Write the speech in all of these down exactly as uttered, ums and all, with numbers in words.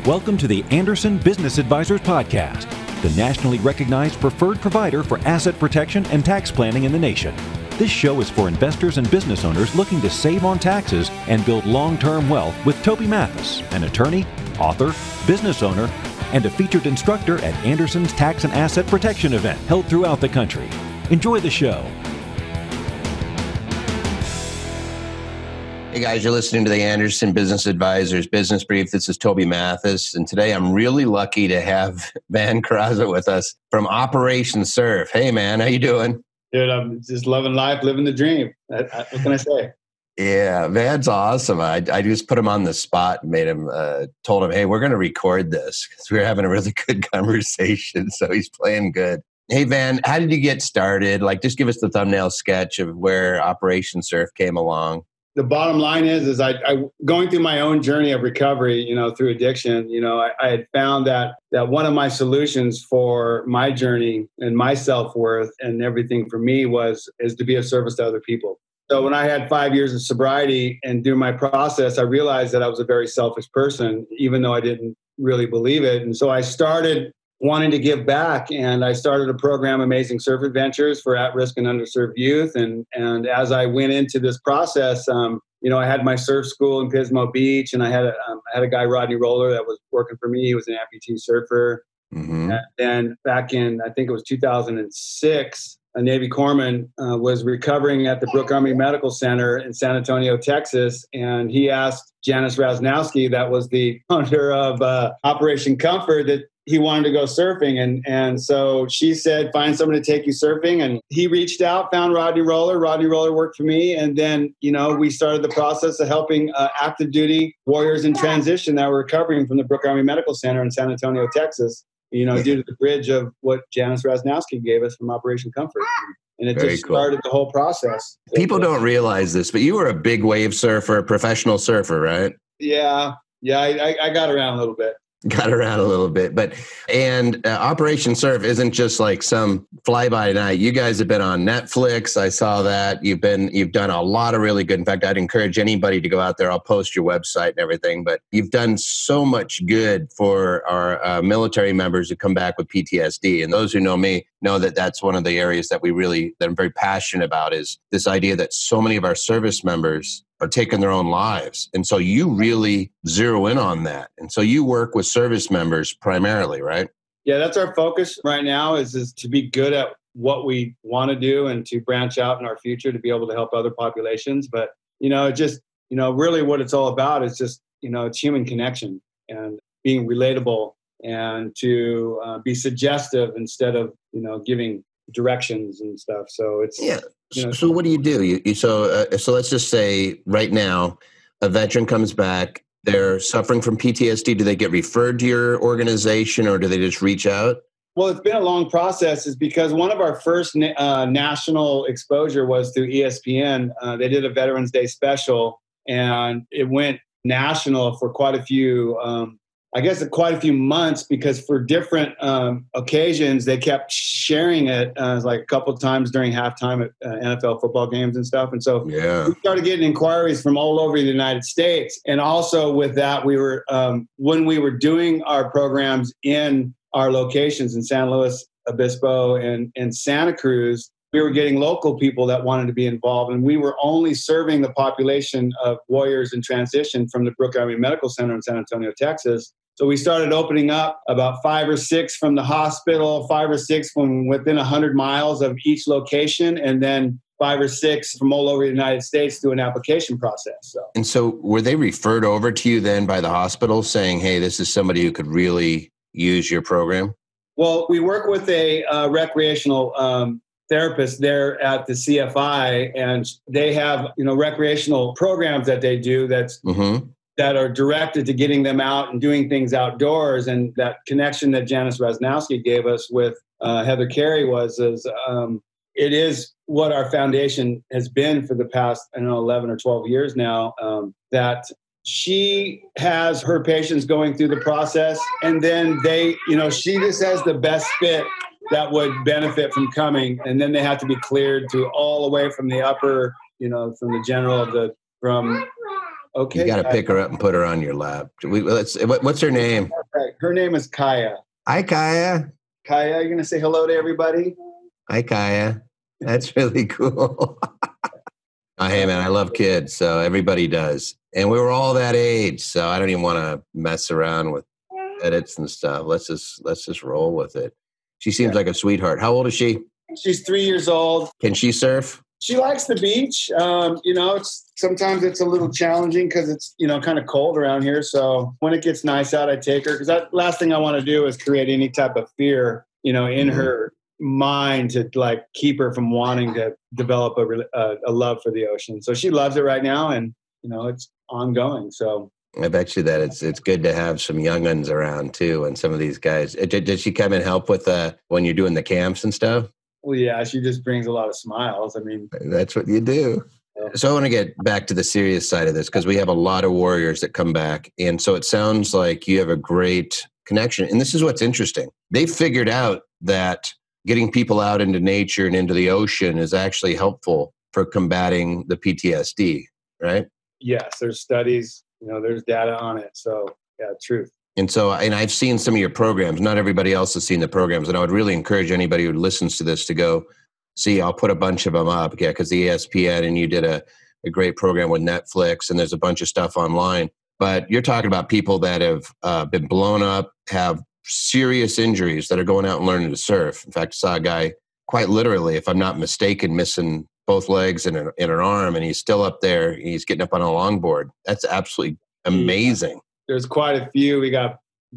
Welcome to the Anderson Business Advisors Podcast, the nationally recognized preferred provider for asset protection and tax planning in the nation. This show is for investors and business owners looking to save on taxes and build long-term wealth with Toby Mathis, an attorney, author, business owner, and a featured instructor at Anderson's Tax and Asset Protection event held throughout the country. Enjoy the show. Hey guys, you're listening to the Anderson Business Advisors Business Brief. This is Toby Mathis, and today I'm really lucky to have Van Kraza with us from Operation Surf. Hey man, how you doing? Dude, I'm just loving life, living the dream. I, I, what can I say? Yeah, Van's awesome. I, I just put him on the spot and made him, uh, told him, hey, we're going to record this because we were having a really good conversation. So he's playing good. Hey Van, how did you get started? Like, just give us the thumbnail sketch of where Operation Surf came along. The bottom line is, is I, I going through my own journey of recovery, you know, through addiction, you know, I, I had found that that one of my solutions for my journey and my self-worth and everything for me was is to be of service to other people. So when I had five years of sobriety and through my process, I realized that I was a very selfish person, even though I didn't really believe it. And so I started wanting to give back. And I started a program, Amazing Surf Adventures, for at-risk and underserved youth. And and as I went into this process, um, you know, I had my surf school in Pismo Beach, and I had a, um, I had a guy, Rodney Roller, that was working for me. He was an amputee surfer. Mm-hmm. And then back in, I think it was two thousand six, a Navy corpsman uh, was recovering at the Brooke Army Medical Center in San Antonio, Texas. And he asked Janice Rasnowski, that was the founder of uh, Operation Comfort, that he wanted to go surfing. And, and so she said, find someone to take you surfing. And he reached out, found Rodney Roller. Rodney Roller worked for me. And then, you know, we started the process of helping uh, active duty warriors in transition that were recovering from the Brooke Army Medical Center in San Antonio, Texas, you know, due to the bridge of what Janice Rasnowski gave us from Operation Comfort. And it Very just cool. started the whole process. People don't realize this, but you were a big wave surfer, a professional surfer, right? Yeah. Yeah. I, I got around a little bit. Got around a little bit, but and uh, Operation Surf isn't just like some fly by night. You guys have been on Netflix. I saw that you've been you've done a lot of really good. In fact, I'd encourage anybody to go out there. I'll post your website and everything. But you've done so much good for our uh, military members who come back with P T S D. And those who know me know that that's one of the areas that we really that I'm very passionate about is this idea that so many of our service members are taking their own lives. And so you really zero in on that. And so you work with service members primarily, right? Yeah, that's our focus right now is, is to be good at what we want to do and to branch out in our future to be able to help other populations. But, you know, just, you know, really what it's all about is just, you know, it's human connection and being relatable and to uh, be suggestive instead of, you know, giving directions and stuff. So it's, yeah. You know, so what do you do? You, you so uh, so let's just say right now, a veteran comes back. They're suffering from P T S D. Do they get referred to your organization, or do they just reach out? Well, it's been a long process. Is because one of our first uh, national exposure was through E S P N. Uh, they did a Veterans Day special, and it went national for quite a few. Um, I guess quite a few months because for different um, occasions, they kept sharing it uh, like a couple of times during halftime at uh, N F L football games and stuff. And so yeah. we started getting inquiries from all over the United States. And also with that, we were, um, when we were doing our programs in our locations in San Luis Obispo and, and Santa Cruz, we were getting local people that wanted to be involved. And we were only serving the population of warriors in transition from the Brooke Army Medical Center in San Antonio, Texas. So we started opening up about five or six from the hospital, five or six from within one hundred miles of each location, and then five or six from all over the United States through an application process. So. And so were they referred over to you then by the hospital saying, hey, this is somebody who could really use your program? Well, we work with a uh, recreational um, therapist there at the C F I, and they have, you know, recreational programs that they do that's mm-hmm. that are directed to getting them out and doing things outdoors. And that connection that Janice Rasnowski gave us with uh, Heather Carey was, is, um, it is what our foundation has been for the past, I don't know, eleven or twelve years now, um, that she has her patients going through the process, and then they, you know, she just has the best fit that would benefit from coming. And then they have to be cleared to all the way from the upper, you know, from the general of the, from Okay. You got to Kaya. pick her up and put her on your lap. We, let's. What, what's her name? Okay. Her name is Kaya. Hi, Kaya. Kaya, you're going to say hello to everybody? Hi, Kaya. That's really cool. Oh, hey, man, I love kids, so everybody does. And we were all that age, so I don't even want to mess around with edits and stuff. Let's just let's just roll with it. She seems Yeah. like a sweetheart. How old is she? She's three years old. Can she surf? She likes the beach. Um, you know, it's sometimes it's a little challenging because it's, you know, kind of cold around here. So when it gets nice out, I take her because that last thing I want to do is create any type of fear, you know, in mm-hmm. her mind to like keep her from wanting to develop a, a, a love for the ocean. So she loves it right now, and you know, it's ongoing. So I bet you that it's it's good to have some young'uns around too, and some of these guys. Did, did she come and help with uh, when you're doing the camps and stuff? Well, yeah, she just brings a lot of smiles. I mean, that's what you do. Yeah. So I want to get back to the serious side of this because we have a lot of warriors that come back. And so it sounds like you have a great connection. And this is what's interesting. They figured out that getting people out into nature and into the ocean is actually helpful for combating the P T S D, right? Yes, there's studies, you know, there's data on it. So yeah, truth. And so, and I've seen some of your programs. Not everybody else has seen the programs. And I would really encourage anybody who listens to this to go see. I'll put a bunch of them up. Yeah, because the E S P N and you did a, a great program with Netflix, and there's a bunch of stuff online. But you're talking about people that have uh, been blown up, have serious injuries that are going out and learning to surf. In fact, I saw a guy quite literally, if I'm not mistaken, missing both legs and an, and an arm, and he's still up there. He's getting up on a longboard. That's absolutely amazing. There's quite a few. We got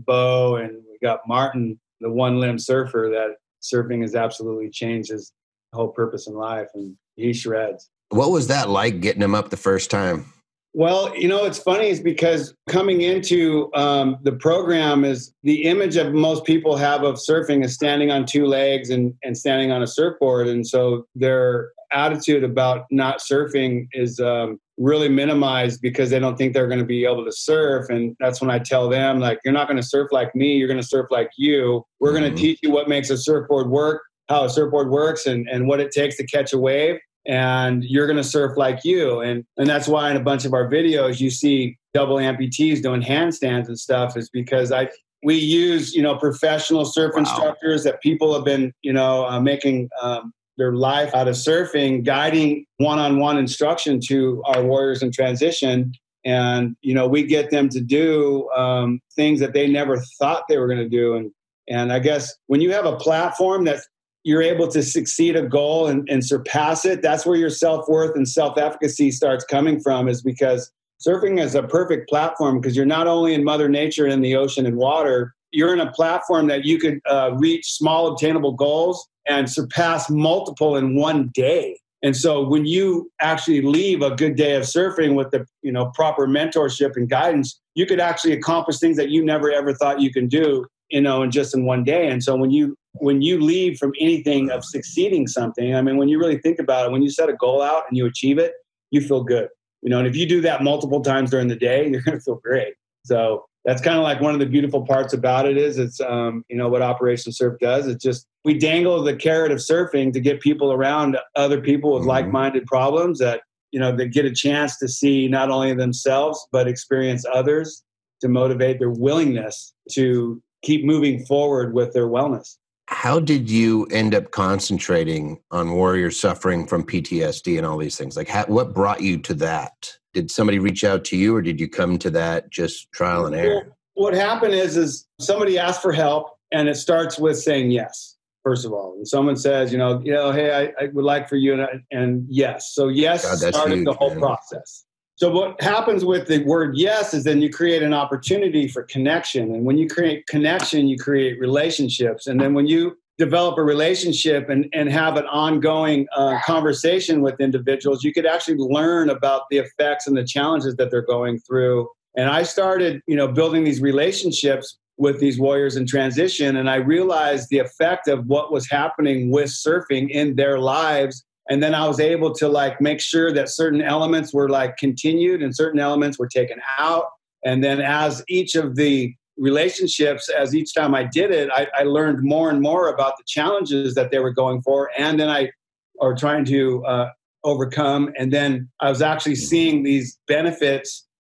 Bo and we got Martin, the one-limb surfer that surfing has absolutely changed his whole purpose in life, and he shreds. What was that like getting him up the first time? Well, you know, it's funny is because coming into um, the program is the image of most people have of surfing is standing on two legs and, and standing on a surfboard. And so their attitude about not surfing is um, really minimized because they don't think they're going to be able to surf. And that's when I tell them, like, you're not going to surf like me. You're going to surf like you. We're mm-hmm. going to teach you what makes a surfboard work, how a surfboard works, and, and what it takes to catch a wave. And you're going to surf like you. And and that's why in a bunch of our videos, you see double amputees doing handstands and stuff is because I we use, you know, professional surf wow. instructors that people have been, you know, uh, making um, their life out of surfing, guiding one-on-one instruction to our warriors in transition. And, you know, we get them to do um, things that they never thought they were going to do. And, and I guess when you have a platform that's you're able to succeed a goal and, and surpass it, that's where your self-worth and self-efficacy starts coming from, is because surfing is a perfect platform because you're not only in Mother Nature and in the ocean and water, you're in a platform that you could uh, reach small obtainable goals and surpass multiple in one day. And so when you actually leave a good day of surfing with the, you know, proper mentorship and guidance, you could actually accomplish things that you never ever thought you can do, you know, in just in one day. And so when you when you leave from anything of succeeding something, I mean, when you really think about it, when you set a goal out and you achieve it, you feel good, you know, and if you do that multiple times during the day, you're going to feel great. So that's kind of like one of the beautiful parts about it is it's, um, you know, what Operation Surf does. It's just, we dangle the carrot of surfing to get people around other people with mm-hmm. like-minded problems that, you know, they get a chance to see not only themselves, but experience others to motivate their willingness to keep moving forward with their wellness. How did you end up concentrating on warriors suffering from P T S D and all these things? Like, how, what brought you to that? Did somebody reach out to you, or did you come to that just trial and error? Well, what happened is, is somebody asked for help, and it starts with saying yes, first of all. And someone says, you know, you know, hey, I, I would like for you, and, and yes. So yes God, started huge, the whole man. process. So what happens with the word yes is then you create an opportunity for connection. And when you create connection, you create relationships. And then when you develop a relationship and, and have an ongoing uh, conversation with individuals, you could actually learn about the effects and the challenges that they're going through. And I started, you know, building these relationships with these warriors in transition. And I realized the effect of what was happening with surfing in their lives. And then I was able to like make sure that certain elements were like continued and certain elements were taken out. And then as each of the relationships, as each time I did it, I, I learned more and more about the challenges that they were going for. And then I are trying to uh, overcome. And then I was actually seeing these benefits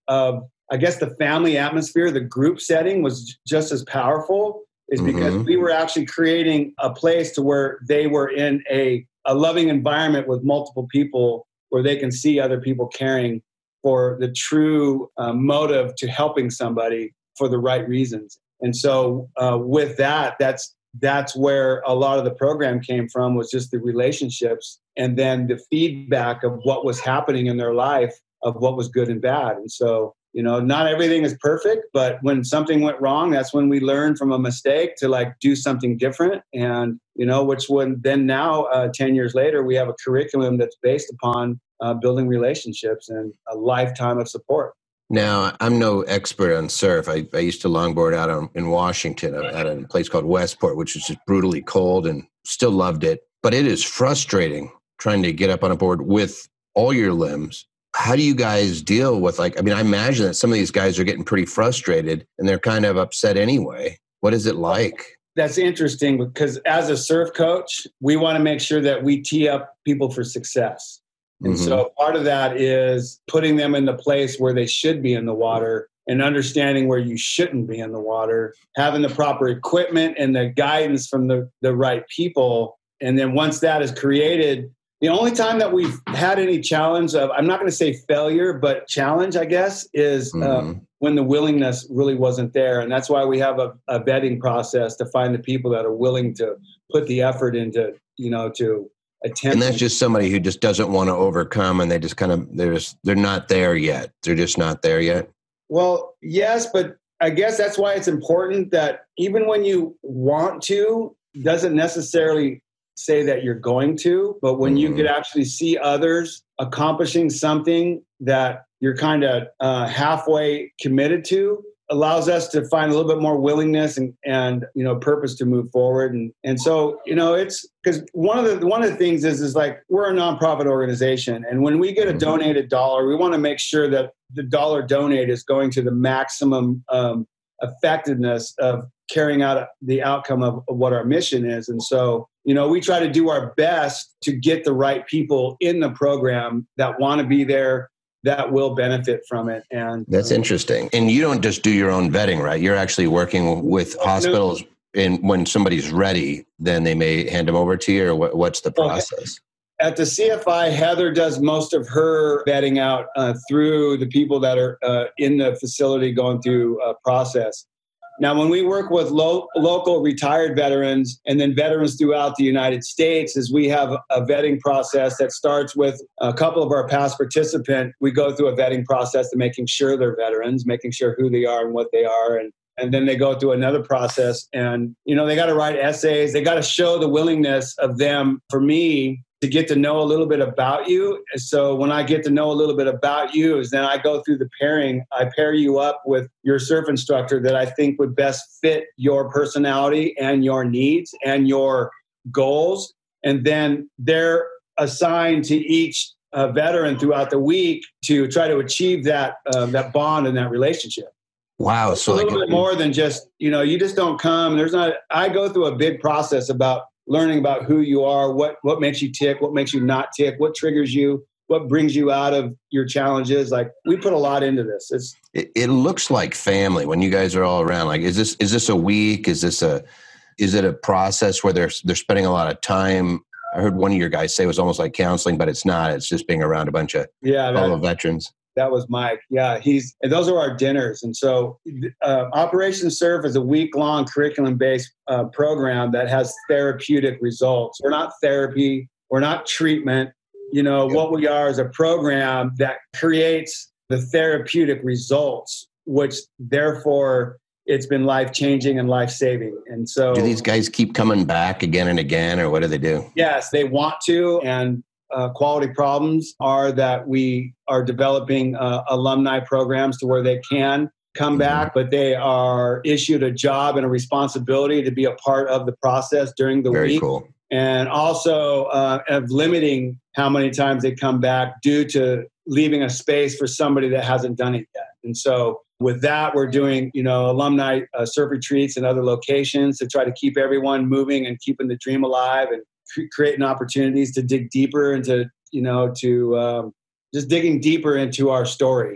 of, I guess, the family atmosphere, the group setting was just as powerful, is because mm-hmm. we were actually creating a place to where they were in a, a loving environment with multiple people where they can see other people caring for the true uh, motive to helping somebody for the right reasons. And so uh, with that, that's that's where a lot of the program came from, was just the relationships and then the feedback of what was happening in their life, of what was good and bad. And so, you know, not everything is perfect, but when something went wrong, that's when we learn from a mistake to like do something different. And, you know, which when then now, uh, ten years later, we have a curriculum that's based upon uh, building relationships and a lifetime of support. Now, I'm no expert on surf. I, I used to longboard out on, in Washington at a place called Westport, which is just brutally cold, and still loved it. But it is frustrating trying to get up on a board with all your limbs. How do you guys deal with, like, I mean, I imagine that some of these guys are getting pretty frustrated and they're kind of upset anyway. What is it like? That's interesting, because as a surf coach, we want to make sure that we tee up people for success. And mm-hmm. so part of that is putting them in the place where they should be in the water and understanding where you shouldn't be in the water, having the proper equipment and the guidance from the, the right people. And then once that is created, the only time that we've had any challenge of, I'm not going to say failure, but challenge, I guess, is mm-hmm. uh, when the willingness really wasn't there. And that's why we have a, a vetting process to find the people that are willing to put the effort into, you know, to attempt. And that's just somebody who just doesn't want to overcome, and they just kind of, they're just, they're not there yet. They're just not there yet. Well, yes, but I guess that's why it's important that even when you want to, doesn't necessarily say that you're going to, but when mm-hmm. you could actually see others accomplishing something that you're kind of uh, halfway committed to, allows us to find a little bit more willingness and, and you know, purpose to move forward. And and so, you know, it's because one of the one of the things is is like, we're a nonprofit organization, and when we get a mm-hmm. donated dollar, we want to make sure that the dollar donated is going to the maximum um, effectiveness of carrying out the outcome of, of what our mission is. And so, you know, we try to do our best to get the right people in the program that want to be there, that will benefit from it. And that's um, interesting. And you don't just do your own vetting, right? You're actually working with hospitals, and when somebody's ready, then they may hand them over to you, or what, what's the process? At the C F I, Heather does most of her vetting out uh, through the people that are uh, in the facility going through a process. Now, when we work with lo- local retired veterans and then veterans throughout the United States, is we have a vetting process that starts with a couple of our past participants. We go through a vetting process to making sure they're veterans, making sure who they are and what they are. And, and then they go through another process, and, you know, they got to write essays. They got to show the willingness of them, for me, to get to know a little bit about you. So when I get to know a little bit about you, is then I go through the pairing. I pair you up with your surf instructor that I think would best fit your personality and your needs and your goals. And then they're assigned to each uh, veteran throughout the week to try to achieve that uh, that bond and that relationship. Wow. It's so a little like, bit more than just, you know, you just don't come. There's not, I go through a big process about learning about who you are, what what makes you tick, what makes you not tick, what triggers you, what brings you out of your challenges. Like, we put a lot into this. It's it, it looks like family when you guys are all around. Like, is this is this a week? Is this a is it a process where they're they're spending a lot of time? I heard one of your guys say it was almost like counseling, but it's not. It's just being around a bunch of yeah, that, fellow veterans. That was Mike. Yeah, he's and those are our dinners. And so uh, Operation Surf is a week-long curriculum-based uh, program that has therapeutic results. We're not therapy. We're not treatment. You know, what we are is a program that creates the therapeutic results, which therefore it's been life-changing and life-saving. And so, do these guys keep coming back again and again, or what do they do? Yes, they want to. And Uh, quality problems are that we are developing uh, alumni programs to where they can come back, but they are issued a job and a responsibility to be a part of the process during the Very week. Cool. And also uh, of limiting how many times they come back due to leaving a space for somebody that hasn't done it yet. And so with that, we're doing, you know, alumni uh, surf retreats and other locations to try to keep everyone moving and keeping the dream alive, and creating opportunities to dig deeper into, you know, to um, just digging deeper into our story.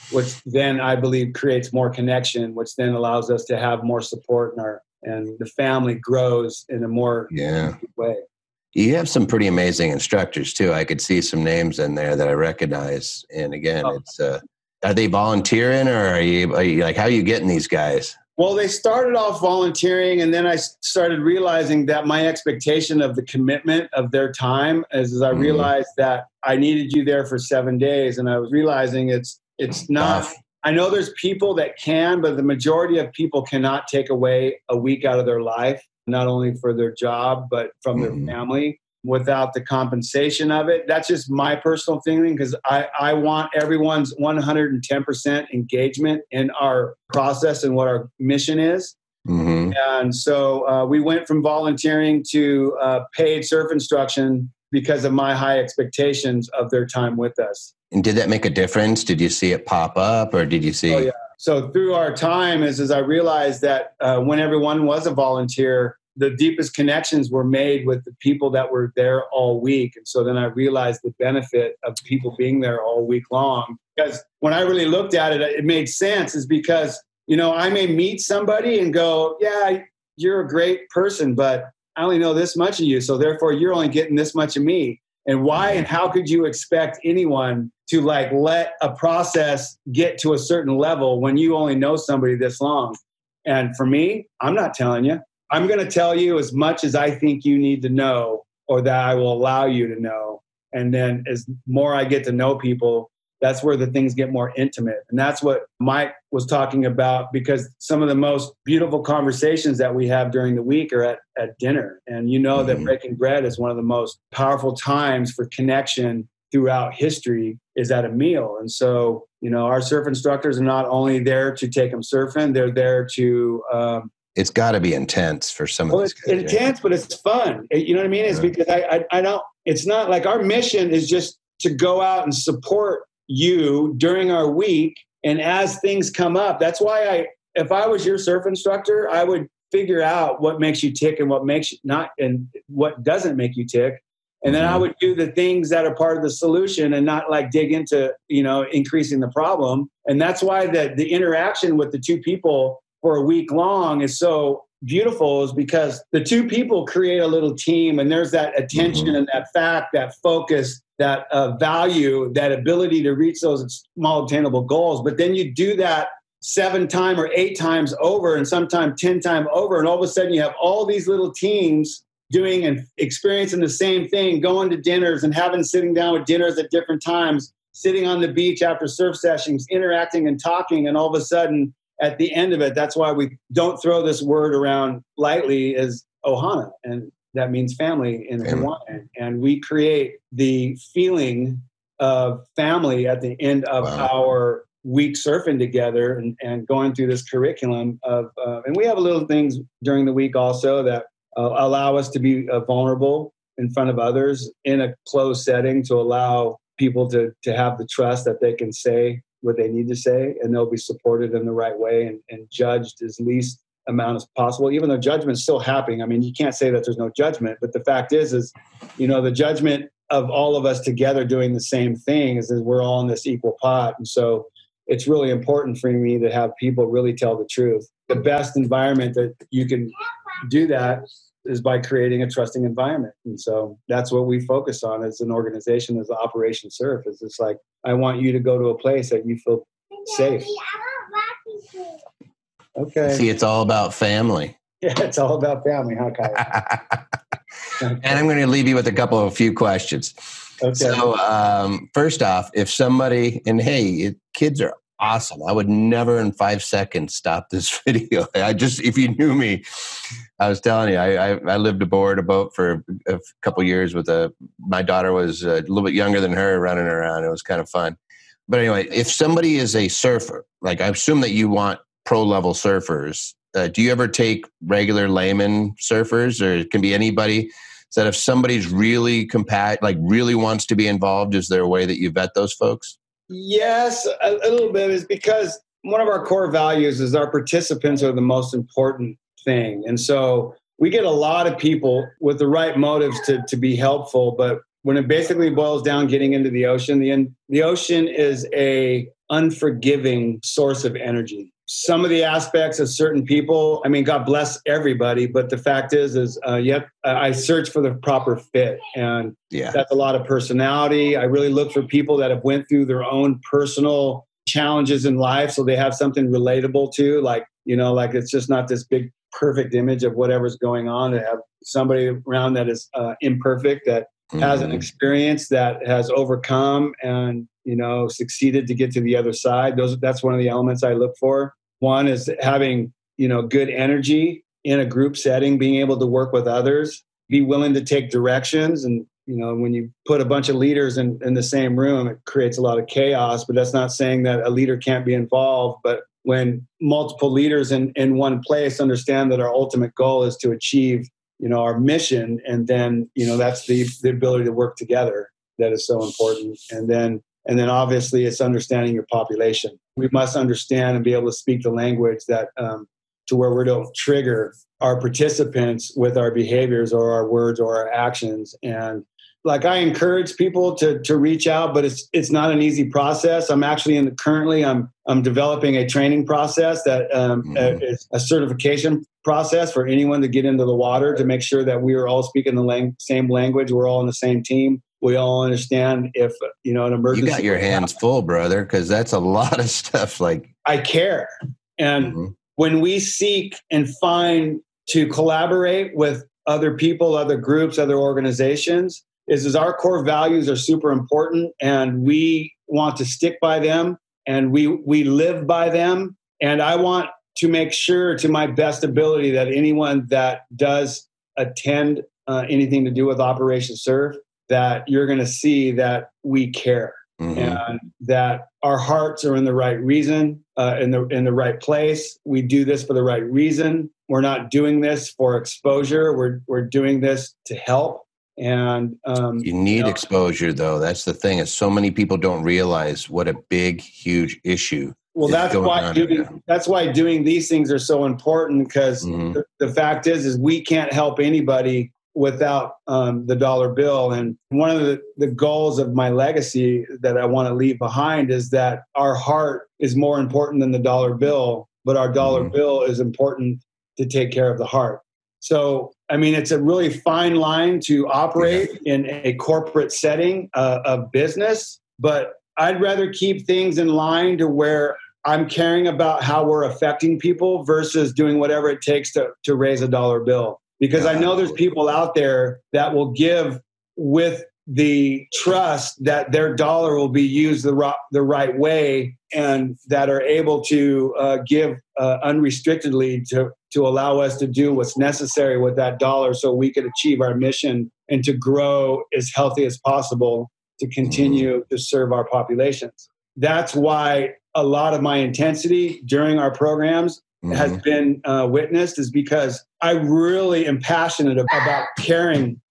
which then I believe creates more connection, which then allows us to have more support in our, and the family grows in a more yeah. way. You have some pretty amazing instructors too. I could see some names in there that I recognize. And again, oh. it's, uh, are they volunteering or are you, are you like, how are you getting these guys? Well, they started off volunteering, and then I started realizing that my expectation of the commitment of their time is, is I mm-hmm. realized that I needed you there for seven days. And I was realizing it's, it's not, Tough. I know there's people that can, but the majority of people cannot take away a week out of their life, not only for their job, but from mm-hmm. their family without the compensation of it. That's just my personal feeling, because I, I want everyone's one hundred ten percent engagement in our process and what our mission is. Mm-hmm. And so uh, we went from volunteering to uh, paid surf instruction because of my high expectations of their time with us. And did that make a difference? Did you see it pop up, or did you see? Oh, yeah. So through our time is, as I realized that uh, when everyone was a volunteer, the deepest connections were made with the people that were there all week. And so then I realized the benefit of people being there all week long. Because when I really looked at it, it made sense, is because, you know, I may meet somebody and go, yeah, you're a great person, but I only know this much of you. So therefore you're only getting this much of me. And why and how could you expect anyone to like let a process get to a certain level when you only know somebody this long? And for me, I'm not telling you. I'm going to tell you as much as I think you need to know, or that I will allow you to know. And then as more I get to know people, that's where the things get more intimate. And that's what Mike was talking about, because some of the most beautiful conversations that we have during the week are at, at dinner. And you know mm-hmm. that breaking bread is one of the most powerful times for connection throughout history is at a meal. And so, you know, our surf instructors are not only there to take them surfing, they're there to... Um, It's got to be intense for some of well, these it's guys, intense, yeah. but it's fun. You know what I mean? It's yeah. because I, I, I don't, it's not like our mission is just to go out and support you during our week. And as things come up, that's why I, if I was your surf instructor, I would figure out what makes you tick and what makes you not, and what doesn't make you tick. And then mm-hmm. I would do the things that are part of the solution and not like dig into, you know, increasing the problem. And that's why the, the interaction with the two people for a week long is so beautiful, is because the two people create a little team, and there's that attention mm-hmm. and that fact, that focus, that uh, value, that ability to reach those small attainable goals. But then you do that seven times or eight times over, and sometimes ten times over. And all of a sudden you have all these little teams doing and experiencing the same thing, going to dinners and having sitting down with dinners at different times, sitting on the beach after surf sessions, interacting and talking. And all of a sudden, at the end of it, that's why we don't throw this word around lightly, as ohana, and that means family in Hawaiian. And we create the feeling of family at the end of wow. our week surfing together and, and going through this curriculum of, uh, and we have little things during the week also that uh, allow us to be uh, vulnerable in front of others in a closed setting, to allow people to to have the trust that they can say what they need to say, and they'll be supported in the right way and, and judged as least amount as possible, even though judgment's still happening. I mean, you can't say that there's no judgment, but the fact is, is, you know, the judgment of all of us together doing the same thing is that we're all in this equal pot. And so it's really important for me to have people really tell the truth. The best environment that you can do that is by creating a trusting environment. And so that's what we focus on as an organization, as Operation Surf. Is it's like, I want you to go to a place that you feel safe. Okay. See, it's all about family. Yeah, it's all about family, huh, Kyle? Okay. And I'm going to leave you with a couple of few questions. Okay. So um, first off, if somebody, and hey, it, kids are awesome. I would never in five seconds stop this video. I just, if you knew me, I was telling you, I, I, I lived aboard a boat for a couple years with a, my daughter was a little bit younger than her, running around. It was kind of fun. But anyway, if somebody is a surfer, like I assume that you want pro level surfers, uh, do you ever take regular layman surfers, or it can be anybody? So that if somebody's really compat, like really wants to be involved, is there a way that you vet those folks? Yes, a, a little bit, is because one of our core values is our participants are the most important thing. And so we get a lot of people with the right motives to, to be helpful, but when it basically boils down getting into the ocean, the, the ocean is a unforgiving source of energy. Some of the aspects of certain people, I mean, God bless everybody, but the fact is, is uh, yep, I search for the proper fit. And yeah. that's a lot of personality. I really look for people that have went through their own personal challenges in life, so they have something relatable to, like, you know, like it's just not this big perfect image of whatever's going on. To have somebody around that is uh, imperfect, that mm-hmm. has an experience, that has overcome and, you know, succeeded to get to the other side. Those, that's one of the elements I look for. One is having, you know, good energy in a group setting, being able to work with others, be willing to take directions. And, you know, when you put a bunch of leaders in, in the same room, it creates a lot of chaos, but that's not saying that a leader can't be involved. But when multiple leaders in, in one place understand that our ultimate goal is to achieve, you know, our mission, and then, you know, that's the, the ability to work together that is so important. And then And then obviously it's understanding your population. We must understand and be able to speak the language that um, to where we don't trigger our participants with our behaviors or our words or our actions. And like, I encourage people to to reach out, but it's it's not an easy process. I'm actually in the, currently I'm I'm developing a training process that um, mm-hmm. is a certification process for anyone to get into the water, to make sure that we are all speaking the lang- same language. We're all on the same team. We all understand if, you know, an emergency. You got your hands full, brother, because that's a lot of stuff. Like, I care. And mm-hmm. when we seek and find to collaborate with other people, other groups, other organizations, is, is our core values are super important, and we want to stick by them, and we we live by them. And I want to make sure, to my best ability, that anyone that does attend uh, anything to do with Operation Surf, that you're going to see that we care, mm-hmm. and that our hearts are in the right reason, uh, in the in the right place. We do this for the right reason. We're not doing this for exposure. We're we're doing this to help. And um, you need you know, exposure, though. That's the thing. Is so many people don't realize what a big, huge issue. Well, that's why doing, that's why doing these things are so important, because mm-hmm. the, the fact is, is we can't help anybody without um, the dollar bill. And one of the, the goals of my legacy that I want to leave behind is that our heart is more important than the dollar bill, but our dollar mm-hmm. bill is important to take care of the heart. So, I mean, it's a really fine line to operate yeah. in a corporate setting uh, of business, but I'd rather keep things in line to where I'm caring about how we're affecting people versus doing whatever it takes to, to raise a dollar bill. Because I know there's people out there that will give with the trust that their dollar will be used the, ro- the right way, and that are able to uh, give uh, unrestrictedly to, to allow us to do what's necessary with that dollar, so we could achieve our mission and to grow as healthy as possible to continue mm-hmm. to serve our populations. That's why a lot of my intensity during our programs mm-hmm. has been uh, witnessed, is because I really am passionate about caring.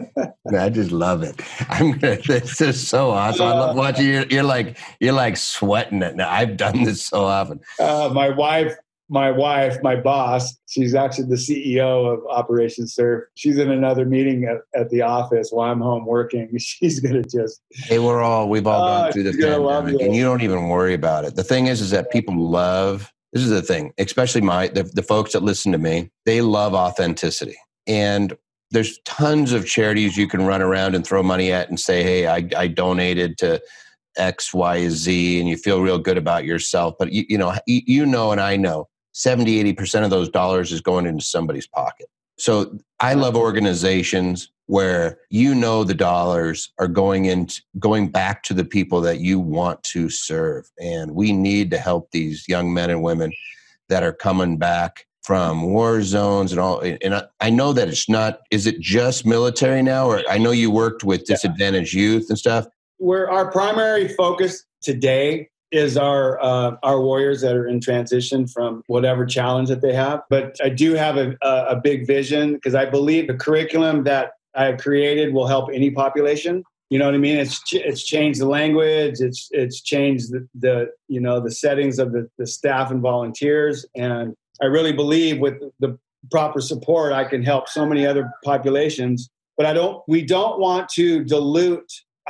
I just love it. I'm gonna, this is so awesome. I love watching you. You're like you're like sweating it now. I've done this so often. Uh, my wife, my wife, my boss. She's actually the C E O of Operation Surf. She's in another meeting at, at the office while I'm home working. She's gonna just. Hey, we're all we've all gone uh, through the pandemic, and you don't even worry about it. The thing is, is that people love. This is the thing, especially my the, the folks that listen to me. They love authenticity, and there's tons of charities you can run around and throw money at and say, hey, I, I donated to X, Y, Z, and you feel real good about yourself. But, you, you know, you, you know, and I know seventy, eighty percent of those dollars is going into somebody's pocket. So I love organizations where, you know, the dollars are going in, going back to the people that you want to serve. And we need to help these young men and women that are coming back from war zones and all. And I know that it's not, is it just military now? Or I know you worked with disadvantaged youth and stuff. Where our primary focus today is our uh, our warriors that are in transition from whatever challenge that they have. But I do have a, a big vision, because I believe the curriculum that I have created will help any population. You know what I mean? It's it's changed the language. It's it's changed the, the you know the settings of the, the staff and volunteers. And I really believe with the proper support, I can help so many other populations but I don't, we don't want to dilute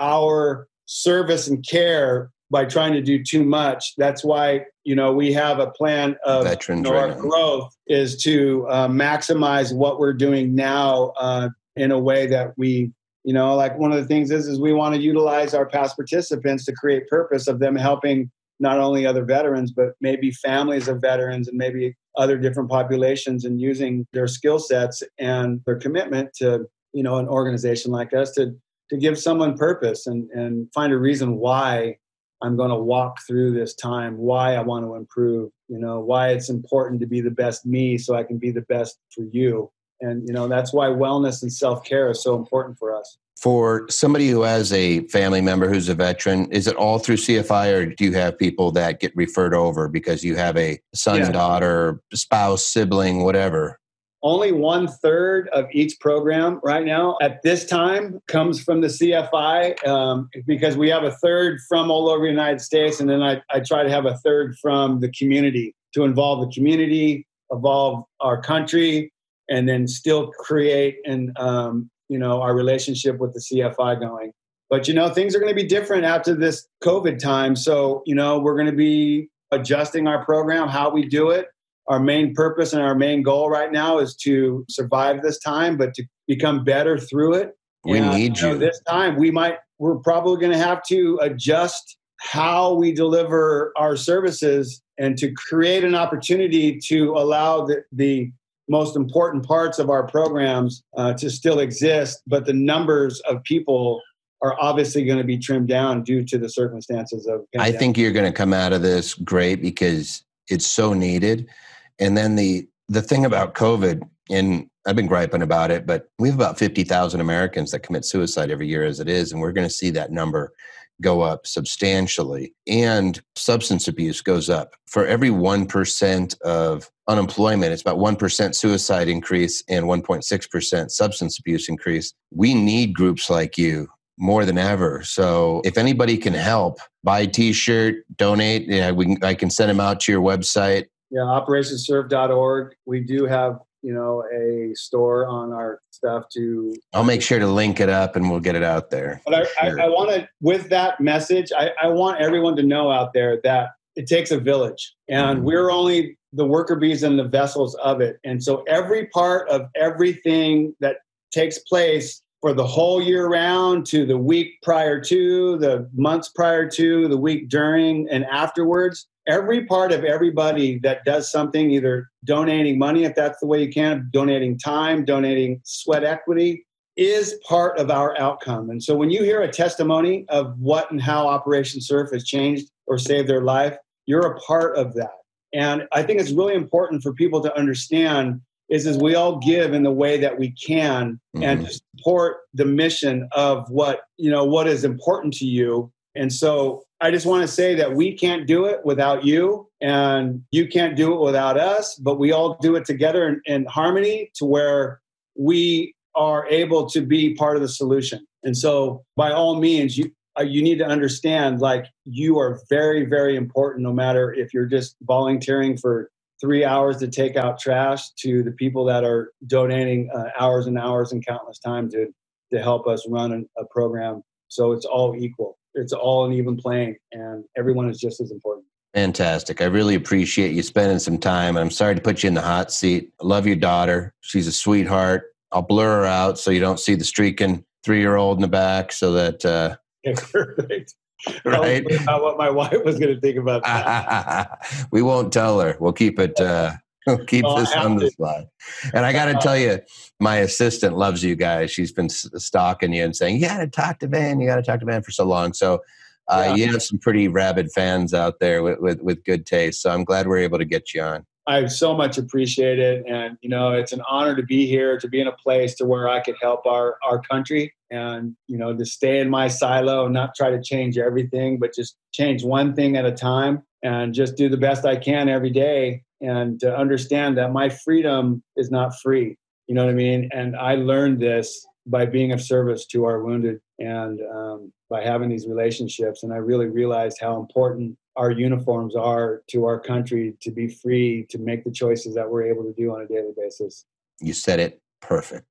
our service and care by trying to do too much. That's why, you know, we have a plan of Veterans you know, right our now. growth is to uh, maximize what we're doing now uh, in a way that we, you know, like one of the things is, is we want to utilize our past participants to create purpose of them helping not only other veterans, but maybe families of veterans and maybe other different populations, and using their skill sets and their commitment to, you know, an organization like us to, to give someone purpose and, and find a reason why I'm going to walk through this time, why I want to improve, you know, why it's important to be the best me so I can be the best for you. And, you know, that's why wellness and self-care is so important for us. For somebody who has a family member who's a veteran, is it all through C F I, or do you have people that get referred over because you have a son, Yeah. daughter, spouse, sibling, whatever? Only one third of each program right now at this time comes from the C F I um, because we have a third from all over the United States. And then I, I try to have a third from the community to involve the community, evolve our country, and then still create and, um, you know, our relationship with the C F I going. But, you know, things are going to be different after this COVID time. So, you know, we're going to be adjusting our program, how we do it. Our main purpose and our main goal right now is to survive this time, but to become better through it. We and, need you. Know, this time we might, we're probably going to have to adjust how we deliver our services and to create an opportunity to allow the, the most important parts of our programs uh, to still exist, but the numbers of people are obviously going to be trimmed down due to the circumstances of pandemic. I think you're going to come out of this great because it's so needed. And then the the thing about COVID, and I've been griping about it, but we have about fifty thousand Americans that commit suicide every year as it is, and we're going to see that number go up substantially. And substance abuse goes up. For every one percent of unemployment, it's about one percent suicide increase and one point six percent substance abuse increase. We need groups like you more than ever. So if anybody can help, buy a t-shirt, donate, yeah, we can, I can send them out to your website. Yeah, operation serve dot org. We do have, you know, a store on our stuff to... I'll make sure to link it up and we'll get it out there. But I, sure. I, I want to, with that message, I, I want everyone to know out there that it takes a village, and mm-hmm. we're only the worker bees and the vessels of it. And so every part of everything that takes place for the whole year round, to the week prior to, the months prior to, the week during, and afterwards, every part of everybody that does something, either donating money, if that's the way you can, donating time, donating sweat equity, is part of our outcome. And so when you hear a testimony of what and how Operation Surf has changed or saved their life, you're a part of that. And I think it's really important for people to understand is, is we all give in the way that we can, mm-hmm. and to support the mission of what, you know, what is important to you. And so I just want to say that we can't do it without you, and you can't do it without us, but we all do it together in, in harmony to where we are able to be part of the solution. And so by all means, you, uh, you need to understand, like, you are very, very important, no matter if you're just volunteering for three hours to take out trash to the people that are donating uh, hours and hours and countless time to, to help us run an, a program. So it's all equal. It's all an even playing, and everyone is just as important. Fantastic. I really appreciate you spending some time. I'm sorry to put you in the hot seat. I love your daughter. She's a sweetheart. I'll blur her out so you don't see the streaking three-year-old in the back, so that... Uh, yeah, perfect. Right? About what my wife was going to think about that. We won't tell her. We'll keep it... Uh, We'll keep oh, this on the slide. And I got to tell you, my assistant loves you guys. She's been stalking you and saying, you got to talk to Van. You got to talk to Van for so long. So uh, yeah. You have some pretty rabid fans out there with, with, with good taste. So I'm glad we're able to get you on. I so much appreciate it. And, you know, it's an honor to be here, to be in a place to where I could help our, our country, and, you know, to stay in my silo and not try to change everything, but just change one thing at a time and just do the best I can every day. And to understand that my freedom is not free. You know what I mean? And I learned this by being of service to our wounded, and um, by having these relationships. And I really realized how important our uniforms are to our country, to be free, to make the choices that we're able to do on a daily basis. You said it perfect.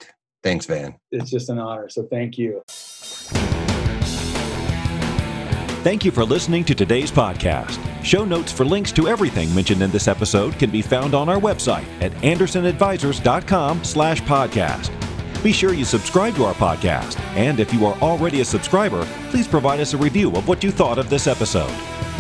Thanks, Van. It's just an honor. So thank you. Thank you for listening to today's podcast. Show notes for links to everything mentioned in this episode can be found on our website at anderson advisors dot com slash podcast. Be sure you subscribe to our podcast, and if you are already a subscriber, please provide us a review of what you thought of this episode.